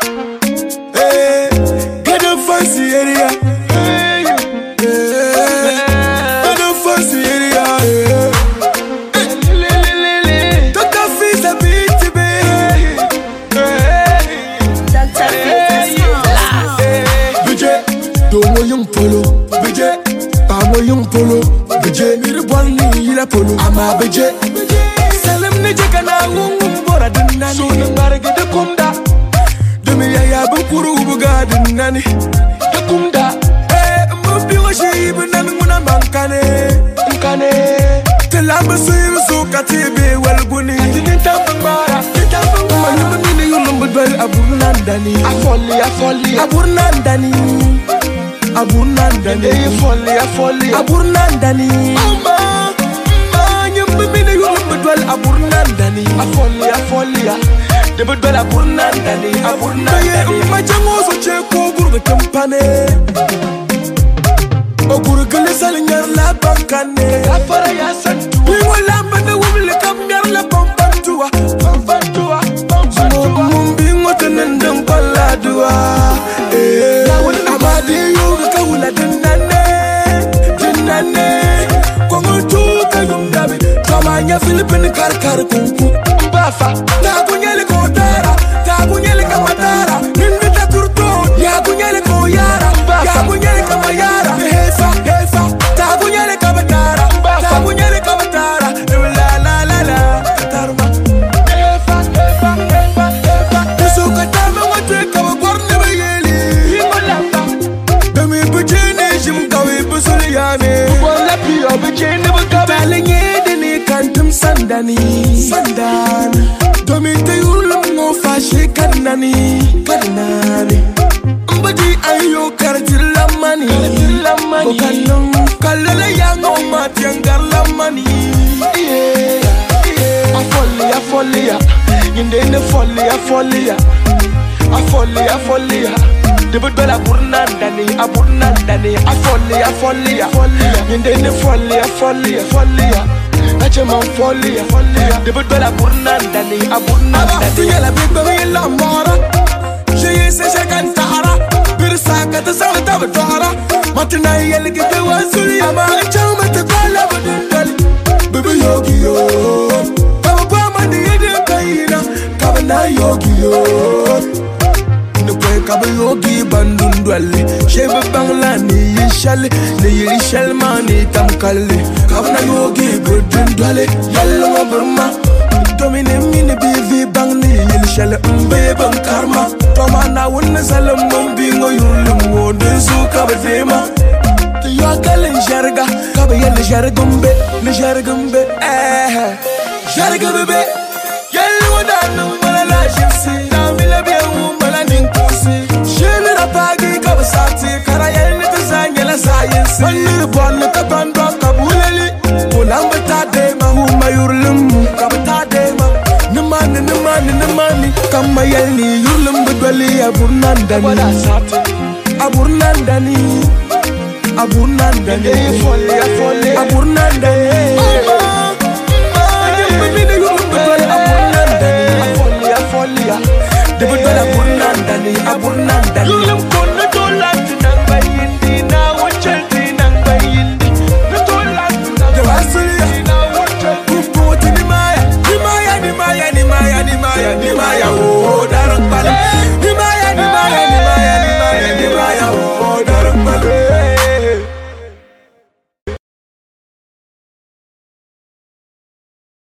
Hey, get a fancy area. Hey, get a fancy area. Dr. Fizz a beat, baby. Dr. Fizz Budget, domo yung polo. Budget, pamo yung polo. Budget, miribol ni ila polo. Ama budget. Salam ni jekana ngum bora dunna. So nangare gede kumda. Demi ya bukuru buga dunna ni. De kumda. Mbi wa shibu nan muna mankane. Mankane. Telamba suyu sukati be walguni. Tinin tambara. Manu mini yulum budbal aburnandani. Afoli. Aburnandani. Aburnandani. Afoli. Aburnandani. Nyumbu mini yulum budbal aburnandani. Afoli. De budbal aburnandani. Aburnandani. Majango so cheko gurbe kampane. Oguru gele salinyar la bankane. Afara ya santu. Wiwa lamba na wumle kamyar la pampantua. Mumbi ngote nendem kola dua. Amadi yuga kawula dinane. Kongo tuka yumdabi. Kamanya Filipin kar kunku. Mbafa. Takunyele kotara. Takunyele kamatara. Ninvita kurto. Yakunyele koyara. Yakunyele kamayara. Hefa. Takunyele kamatara. Takunyele kamatara. La. Katarma. Hefa. Suka tama wate kawa gorne bayeli. Himolamba. Demi bujene jim kawe busuliyane. Bola piyo bujene bukabe. Balenye deni kantum sandani. Domi te ulum no fashe kanani. Mbadi ayo kartir lamani. Bokanum kalala yango matiangar lamani. Afolia. Yinde folia. Afolia. Debut bela aburnandani. Afolia. Yinde folia. Nacheman folia. Debut bela aburnandani. Tuya la big baby la mora. She se kantara. Birsa kata sa tabara. Matna yel gite wasuli ama chama te bala budali. Baby yogi yo. Na yogi yo Nukwe kaba yogi bandun dwali Shebe bangla ni yishali Ni yishal mani tamkali Kaba na yogi budun dwali Yalla nga burma Domine mini bivi bang ni yishali Mbe bang karma Toma na wunna salam mumbi ngo yulim Wodesu kaba zema Tuyo kalin jarga Kaba yalla jargumbe Ni jargumbe Jargumbe Yalla wadanum Shifsi, na mila biya umala ninkusi. Shili rapagi kabasati, kara yel nita zanyela science. Manir bon nita bandwa kabuleli. Ulamba tadema huma yurlum kabatadema. Nimani kama yel ni yurlum budwali aburnandani. Aburnandani. Debut bela aburnandani.